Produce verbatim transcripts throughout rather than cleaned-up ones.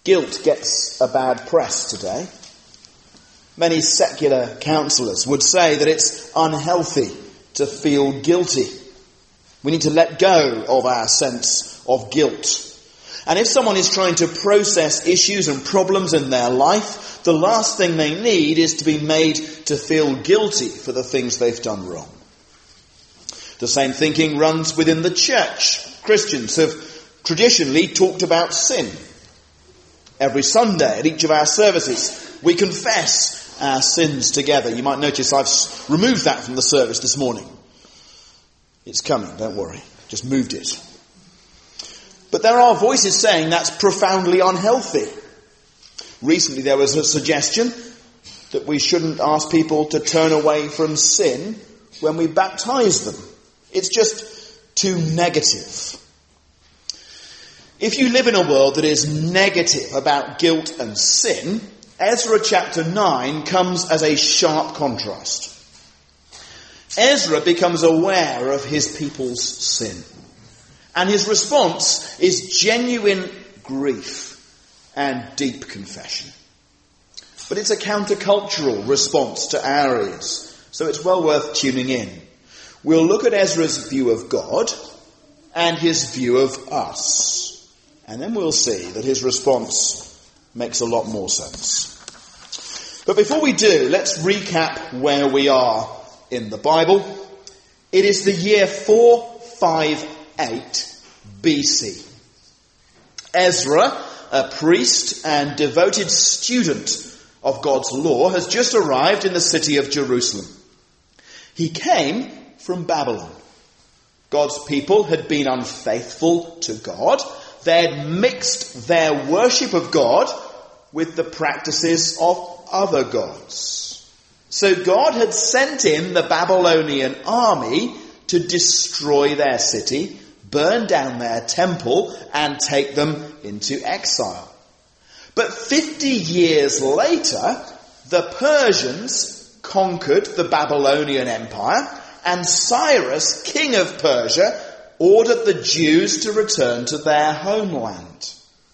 Guilt gets a bad press today. Many secular counsellors would say that it's unhealthy to feel guilty. We need to let go of our sense of guilt. And if someone is trying to process issues and problems in their life, the last thing they need is to be made to feel guilty for the things they've done wrong. The same thinking runs within the church. Christians have traditionally talked about sin. Every Sunday at each of our services, we confess our sins together. You might notice I've removed that from the service this morning. It's coming, don't worry. Just moved it. But there are voices saying that's profoundly unhealthy. Recently there was a suggestion that we shouldn't ask people to turn away from sin when we baptize them. It's just too negative. If you live in a world that is negative about guilt and sin, Ezra chapter nine comes as a sharp contrast. Ezra becomes aware of his people's sin. And his response is genuine grief and deep confession. But it's a countercultural response to our ears, so it's well worth tuning in. We'll look at Ezra's view of God and his view of us. And then we'll see that his response makes a lot more sense. But before we do, let's recap where we are in the Bible. It is the year four fifty-eight B C. Ezra, a priest and devoted student of God's law, has just arrived in the city of Jerusalem. He came from Babylon. God's people had been unfaithful to God. They had mixed their worship of God with the practices of other gods. So God had sent in the Babylonian army to destroy their city, burn down their temple, and take them into exile. But fifty years later, the Persians conquered the Babylonian Empire, and Cyrus, king of Persia, ordered the Jews to return to their homeland.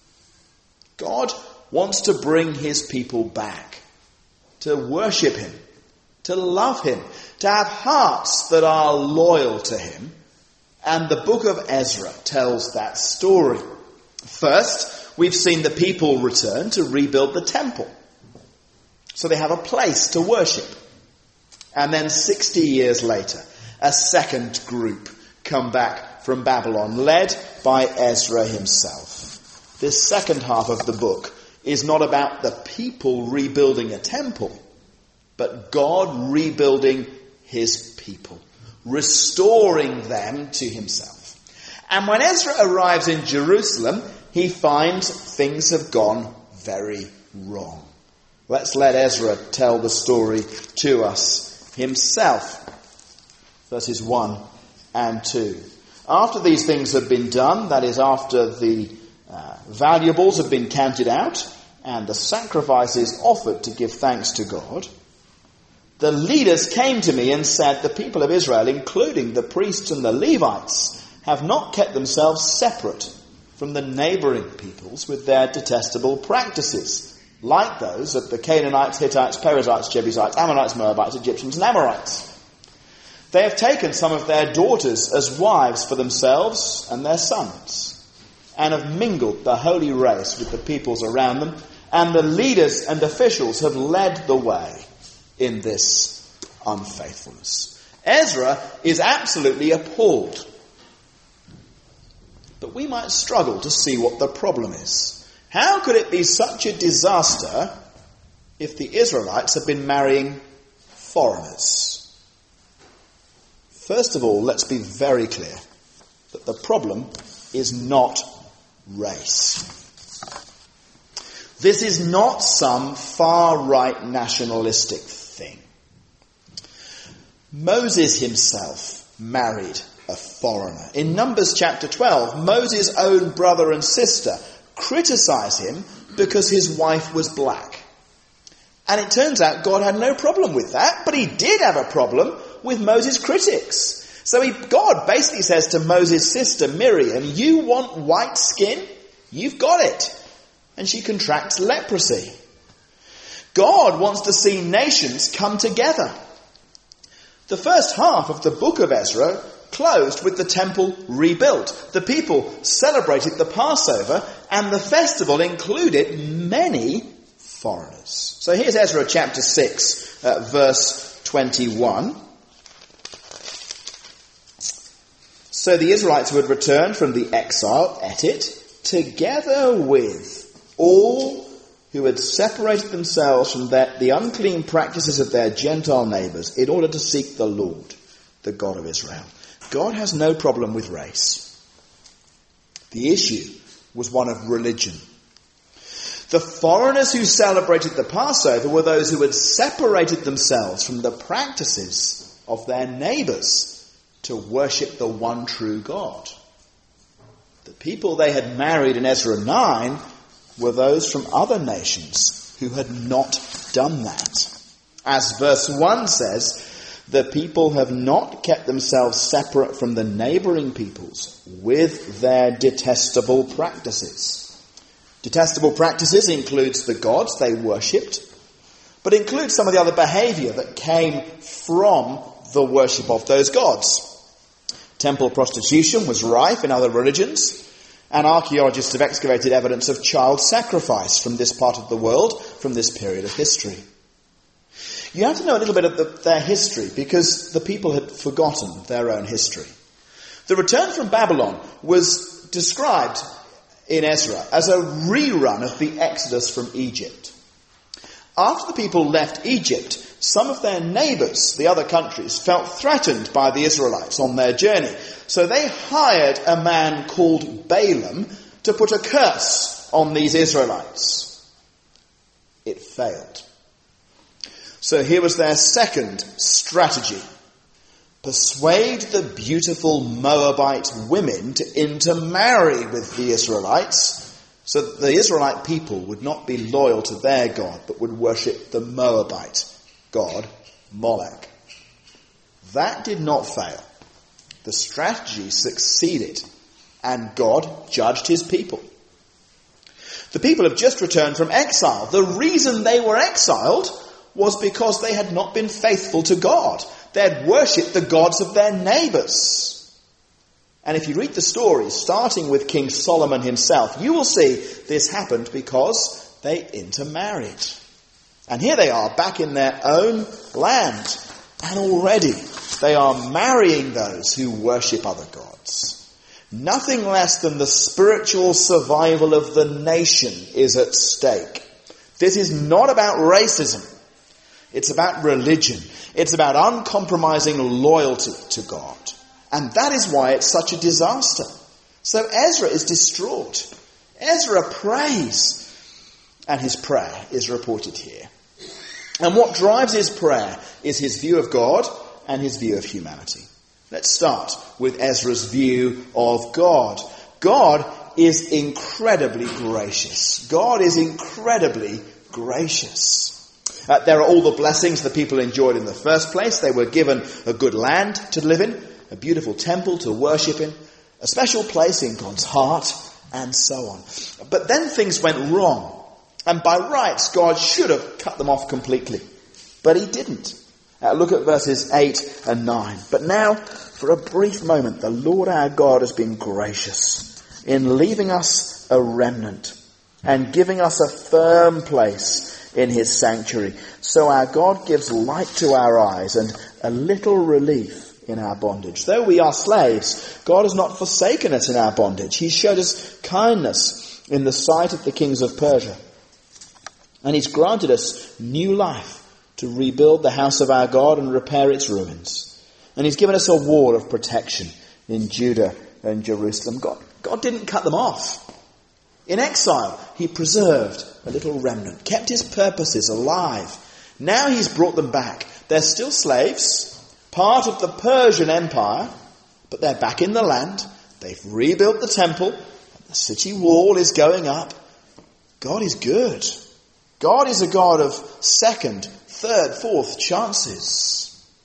God wants to bring his people back, to worship him, to love him, to have hearts that are loyal to him. And the book of Ezra tells that story. First, we've seen the people return to rebuild the temple, so they have a place to worship. And then sixty years later, a second group come back from Babylon, led by Ezra himself. This second half of the book is not about the people rebuilding a temple, but God rebuilding his people, restoring them to himself. And when Ezra arrives in Jerusalem, he finds things have gone very wrong. Let's let Ezra tell the story to us himself. Verses one and two. After these things have been done, that is, after the uh, valuables have been counted out and the sacrifices offered to give thanks to God, the leaders came to me and said, the people of Israel, including the priests and the Levites, have not kept themselves separate from the neighbouring peoples with their detestable practices, like those of the Canaanites, Hittites, Perizzites, Jebusites, Ammonites, Moabites, Egyptians, and Amorites. They have taken some of their daughters as wives for themselves and their sons, and have mingled the holy race with the peoples around them, and the leaders and officials have led the way in this unfaithfulness. Ezra is absolutely appalled. But we might struggle to see what the problem is. How could it be such a disaster if the Israelites have been marrying foreigners? First of all, let's be very clear that the problem is not race. This is not some far-right nationalistic thing. Moses himself married a foreigner. In Numbers chapter twelve, Moses' own brother and sister criticise him because his wife was black. And it turns out God had no problem with that, but he did have a problem with Moses' critics. So he, God basically says to Moses' sister Miriam, you want white skin? You've got it. and she contracts leprosy. God wants to see nations come together. The first half of the book of Ezra closed with the temple rebuilt. The people celebrated the Passover, and the festival included many foreigners. So here's Ezra chapter six, uh, verse twenty-one. So the Israelites who had returned from the exile ate it, together with all who had separated themselves from their, the unclean practices of their Gentile neighbours in order to seek the Lord, the God of Israel. God has no problem with race. The issue was one of religion. The foreigners who celebrated the Passover were those who had separated themselves from the practices of their neighbours to worship the one true God. The people they had married in Ezra nine were those from other nations who had not done that. As verse one says, the people have not kept themselves separate from the neighbouring peoples with their detestable practices. Detestable practices includes the gods they worshipped, but includes some of the other behaviour that came from the worship of those gods. Temple prostitution was rife in other religions, and archaeologists have excavated evidence of child sacrifice from this part of the world, from this period of history. You have to know a little bit of the, their history, because the people had forgotten their own history. The return from Babylon was described in Ezra as a rerun of the Exodus from Egypt. After the people left Egypt, some of their neighbours, the other countries, felt threatened by the Israelites on their journey. So they hired a man called Balaam to put a curse on these Israelites. It failed. So here was their second strategy. Persuade the beautiful Moabite women to intermarry with the Israelites, so that the Israelite people would not be loyal to their God, but would worship the Moabite god, Molech. That did not fail. The strategy succeeded, and God judged his people. The people have just returned from exile. The reason they were exiled was because they had not been faithful to God. They had worshipped the gods of their neighbours. And if you read the story, starting with King Solomon himself, you will see this happened because they intermarried. And here they are, back in their own land. And already they are marrying those who worship other gods. Nothing less than the spiritual survival of the nation is at stake. This is not about racism. It's about religion. It's about uncompromising loyalty to God. And that is why it's such a disaster. So Ezra is distraught. Ezra prays. And his prayer is reported here. And what drives his prayer is his view of God and his view of humanity. Let's start with Ezra's view of God. God is incredibly gracious. God is incredibly gracious. Uh, there are all the blessings the people enjoyed in the first place. They were given a good land to live in, a beautiful temple to worship in, a special place in God's heart, and so on. But then things went wrong. And by rights, God should have cut them off completely. But he didn't. Uh, look at verses eight and nine. But now, for a brief moment, the Lord our God has been gracious in leaving us a remnant and giving us a firm place in his sanctuary. So our God gives light to our eyes and a little relief in our bondage. Though we are slaves, God has not forsaken us in our bondage. He showed us kindness in the sight of the kings of Persia. And he's granted us new life to rebuild the house of our God and repair its ruins. And he's given us a wall of protection in Judah and Jerusalem. God, God didn't cut them off. In exile, he preserved a little remnant, kept his purposes alive. Now he's brought them back. They're still slaves, part of the Persian Empire, but they're back in the land. They've rebuilt the temple. The city wall is going up. God is good. God is a God of second, third, fourth chances.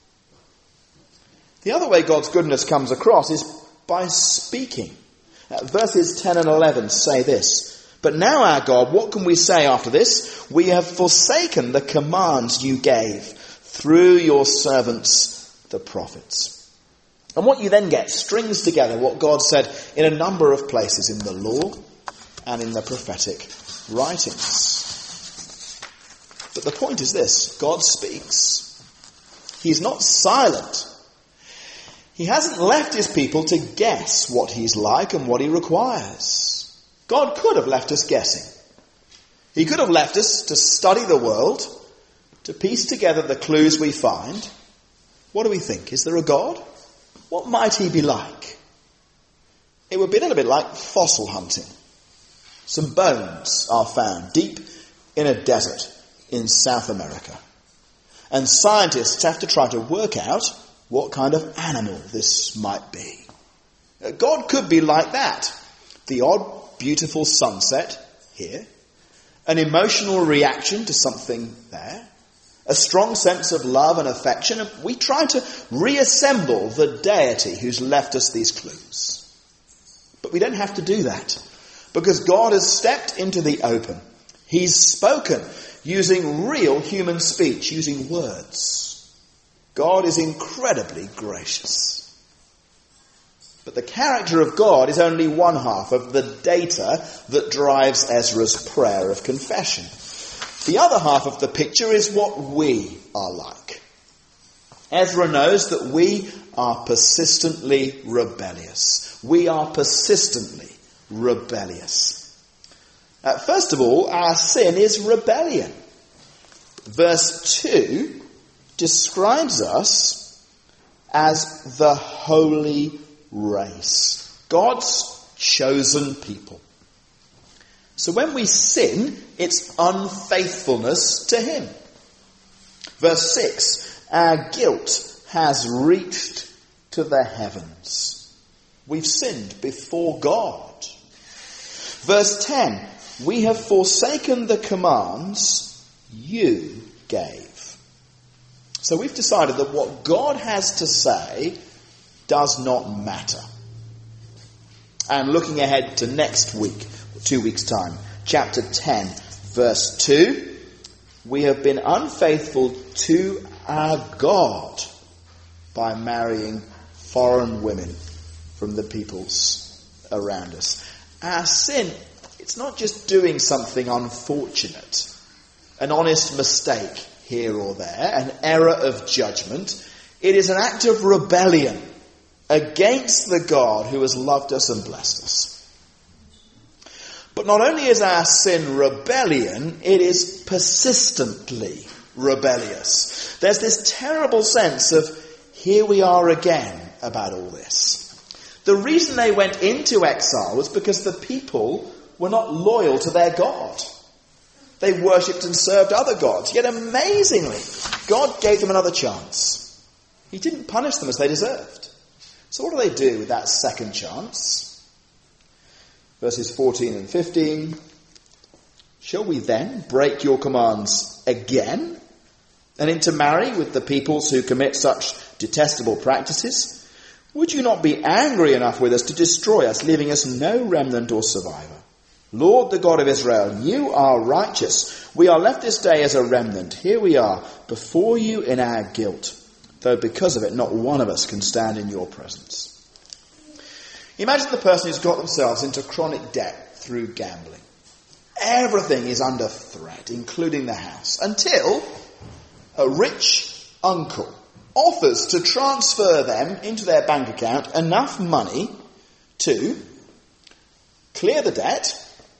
The other way God's goodness comes across is by speaking. Uh, verses ten and eleven say this. But now, our God, what can we say after this? We have forsaken the commands you gave through your servants, the prophets. And what you then get strings together what God said in a number of places in the law and in the prophetic writings. But the point is this: God speaks. He's not silent. He hasn't left his people to guess what he's like and what he requires. God could have left us guessing. He could have left us to study the world, to piece together the clues we find. What do we think? Is there a God? What might he be like? It would be a little bit like fossil hunting. Some bones are found deep in a desert in South America. And scientists have to try to work out what kind of animal this might be. God could be like that. The odd, beautiful sunset here. An emotional reaction to something there. A strong sense of love and affection. And we try to reassemble the deity who's left us these clues. But we don't have to do that. Because God has stepped into the open. He's spoken using real human speech, using words. God is incredibly gracious. But the character of God is only one half of the data that drives Ezra's prayer of confession. The other half of the picture is what we are like. Ezra knows that we are persistently rebellious. We are persistently rebellious. Uh, first of all, our sin is rebellion. Verse two describes us as the holy race, God's chosen people. So when we sin, it's unfaithfulness to him. Verse six, our guilt has reached to the heavens. We've sinned before God. Verse ten, we have forsaken the commands you gave. So we've decided that what God has to say does not matter. And looking ahead to next week, two weeks' time, chapter ten, verse two, we have been unfaithful to our God by marrying foreign women from the peoples around us. Our sin, it's not just doing something unfortunate, an honest mistake here or there, an error of judgment. It is an act of rebellion against the God who has loved us and blessed us. But not only is our sin rebellion, it is persistently rebellious. There's this terrible sense of, here we are again about all this. The reason they went into exile was because the people were not loyal to their God. They worshipped and served other gods. Yet amazingly, God gave them another chance. He didn't punish them as they deserved. So what do they do with that second chance? Verses fourteen and fifteen. Shall we then break your commands again and intermarry with the peoples who commit such detestable practices? Would you not be angry enough with us to destroy us, leaving us no remnant or survivor? Lord, the God of Israel, you are righteous. We are left this day as a remnant. Here we are before you in our guilt, though because of it not one of us can stand in your presence. Imagine the person who's got themselves into chronic debt through gambling. Everything is under threat, including the house, until a rich uncle offers to transfer them into their bank account enough money to clear the debt,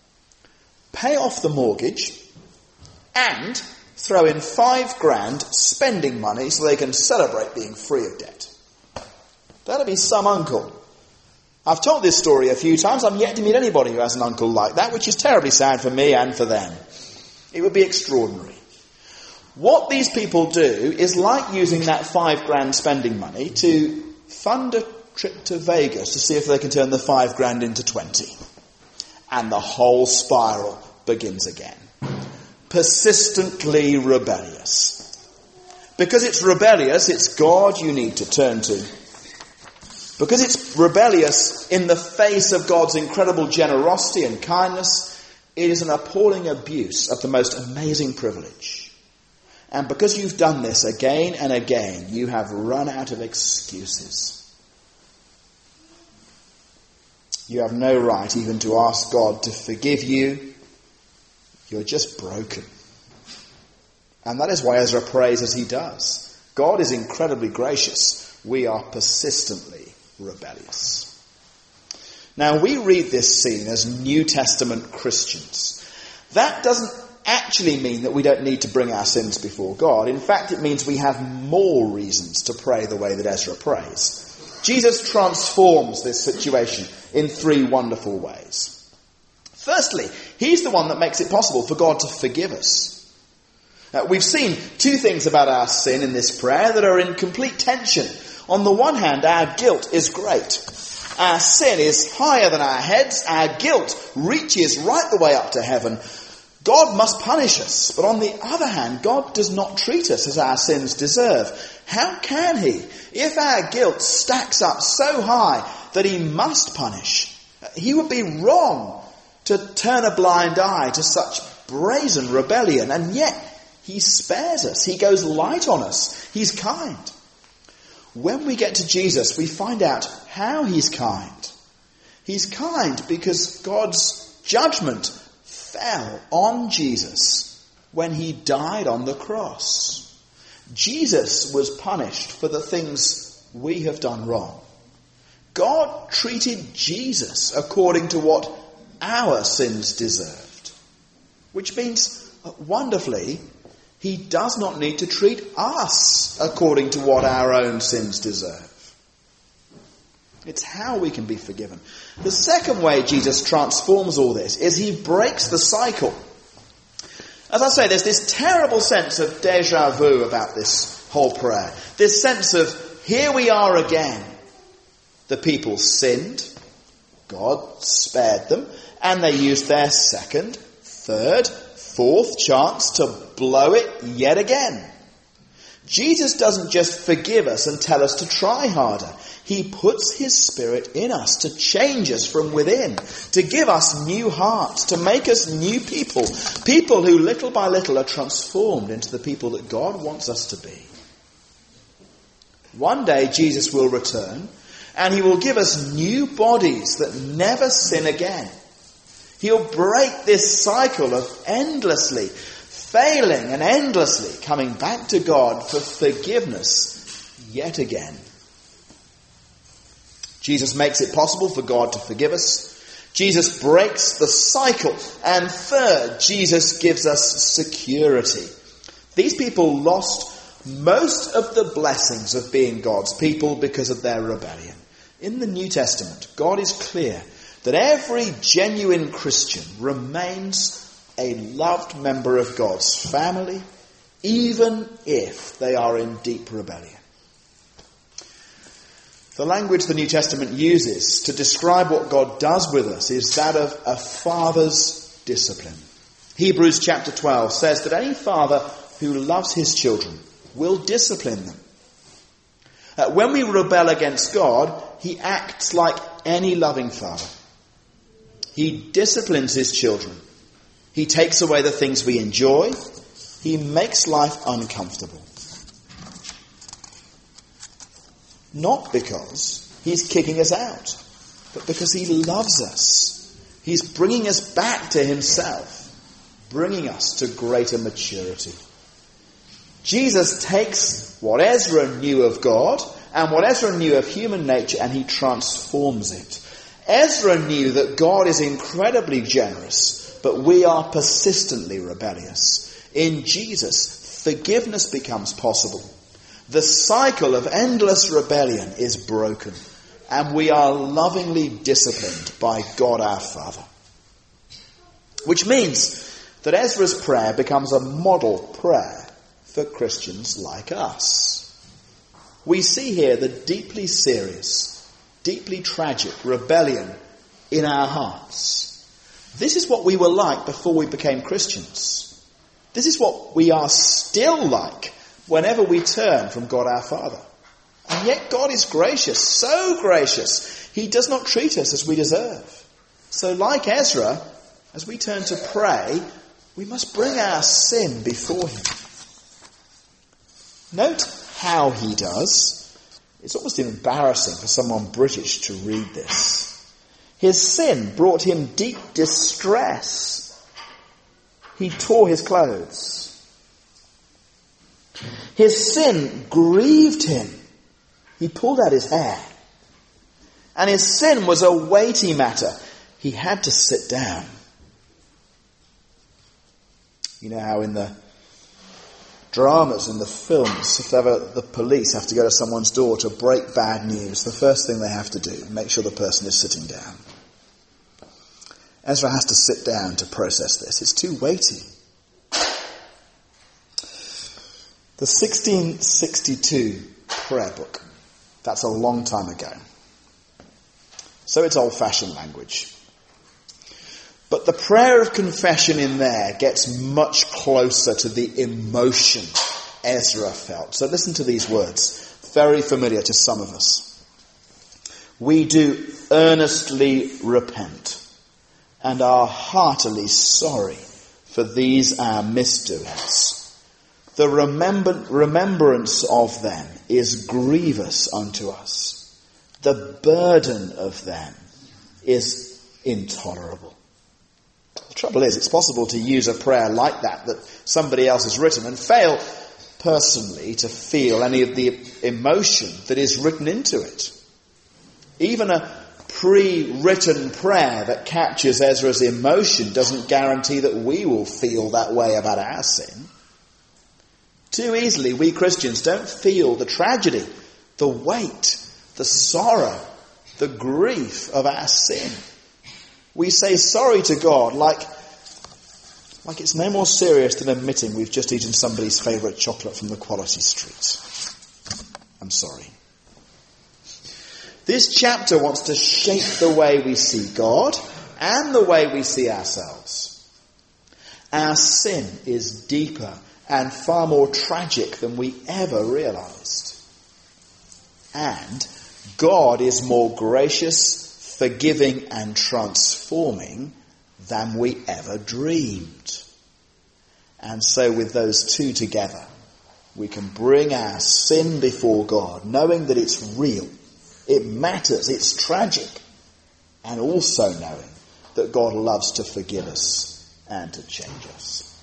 pay off the mortgage, and throw in five grand spending money so they can celebrate being free of debt. That'll be some uncle. I've told this story a few times. I'm yet to meet anybody who has an uncle like that, which is terribly sad for me and for them. It would be extraordinary. What these people do is like using that five grand spending money to fund a trip to Vegas to see if they can turn the five grand into twenty. And the whole spiral begins again. Persistently rebellious. Because it's rebellious, it's God you need to turn to. Because it's rebellious in the face of God's incredible generosity and kindness, It is an appalling abuse of the most amazing privilege. And because you've done this again and again, you have run out of excuses. You have no right even to ask God to forgive you. You're just broken. And that is why Ezra prays as he does. God is incredibly gracious. We are persistently rebellious. Now, we read this scene as New Testament Christians. That doesn't actually mean that we don't need to bring our sins before God. In fact, it means we have more reasons to pray the way that Ezra prays. Jesus transforms this situation in three wonderful ways. Firstly, he's the one that makes it possible for God to forgive us. Uh, we've seen two things about our sin in this prayer that are in complete tension. On the one hand, our guilt is great. Our sin is higher than our heads. Our guilt reaches right the way up to heaven. God must punish us. But on the other hand, God does not treat us as our sins deserve. How can he? If our guilt stacks up so high that he must punish, he would be wrong to turn a blind eye to such brazen rebellion. And yet, he spares us. He goes light on us. He's kind. When we get to Jesus, we find out how he's kind. He's kind because God's judgment fell on Jesus when he died on the cross. Jesus was punished for the things we have done wrong. God treated Jesus according to what our sins deserved, which means, wonderfully, he does not need to treat us according to what our own sins deserve. It's how we can be forgiven. The second way Jesus transforms all this is he breaks the cycle. As I say, there's this terrible sense of deja vu about this whole prayer. This sense of, here we are again. The people sinned. God spared them. And they used their second, third, fourth chance to blow it yet again. Jesus doesn't just forgive us and tell us to try harder. He puts his Spirit in us to change us from within, to give us new hearts, to make us new people, people who little by little are transformed into the people that God wants us to be. One day Jesus will return and he will give us new bodies that never sin again. He'll break this cycle of endlessly failing and endlessly coming back to God for forgiveness yet again. Jesus makes it possible for God to forgive us. Jesus breaks the cycle. And third, Jesus gives us security. These people lost most of the blessings of being God's people because of their rebellion. In the New Testament, God is clear that every genuine Christian remains a loved member of God's family, even if they are in deep rebellion. The language the New Testament uses to describe what God does with us is that of a father's discipline. Hebrews chapter twelve says that any father who loves his children will discipline them. Uh, when we rebel against God, he acts like any loving father. He disciplines his children. He takes away the things we enjoy. He makes life uncomfortable. Not because he's kicking us out, but because he loves us. He's bringing us back to himself, bringing us to greater maturity. Jesus takes what Ezra knew of God and what Ezra knew of human nature and he transforms it. Ezra knew that God is incredibly generous, but we are persistently rebellious. In Jesus, forgiveness becomes possible. The cycle of endless rebellion is broken, and we are lovingly disciplined by God our Father. Which means that Ezra's prayer becomes a model prayer for Christians like us. We see here the deeply serious, deeply tragic rebellion in our hearts. This is what we were like before we became Christians. This is what we are still like whenever we turn from God our Father. And yet God is gracious, so gracious, he does not treat us as we deserve. So like Ezra, as we turn to pray, we must bring our sin before him. Note how he does. It's almost embarrassing for someone British to read this. His sin brought him deep distress. He tore his clothes. His sin grieved him. He pulled out his hair. And his sin was a weighty matter. He had to sit down. You know how in the dramas, in the films, if ever the police have to go to someone's door to break bad news, the first thing they have to do, make sure the person is sitting down. Ezra has to sit down to process this. It's too weighty. The sixteen sixty-two prayer book, that's a long time ago. So it's old-fashioned language. But the prayer of confession in there gets much closer to the emotion Ezra felt. So listen to these words, very familiar to some of us. We do earnestly repent and are heartily sorry for these our misdoings. The remember- remembrance of them is grievous unto us. The burden of them is intolerable. The trouble is, it's possible to use a prayer like that, that somebody else has written, and fail personally to feel any of the emotion that is written into it. Even a pre-written prayer that captures Ezra's emotion doesn't guarantee that we will feel that way about our sin. Too easily, we Christians don't feel the tragedy, the weight, the sorrow, the grief of our sin. We say sorry to God like, like it's no more serious than admitting we've just eaten somebody's favourite chocolate from the Quality Street. I'm sorry. This chapter wants to shape the way we see God and the way we see ourselves. Our sin is deeper and far more tragic than we ever realised. And God is more gracious, forgiving and transforming than we ever dreamed. And so with those two together, we can bring our sin before God, knowing that it's real, it matters, it's tragic, and also knowing that God loves to forgive us and to change us.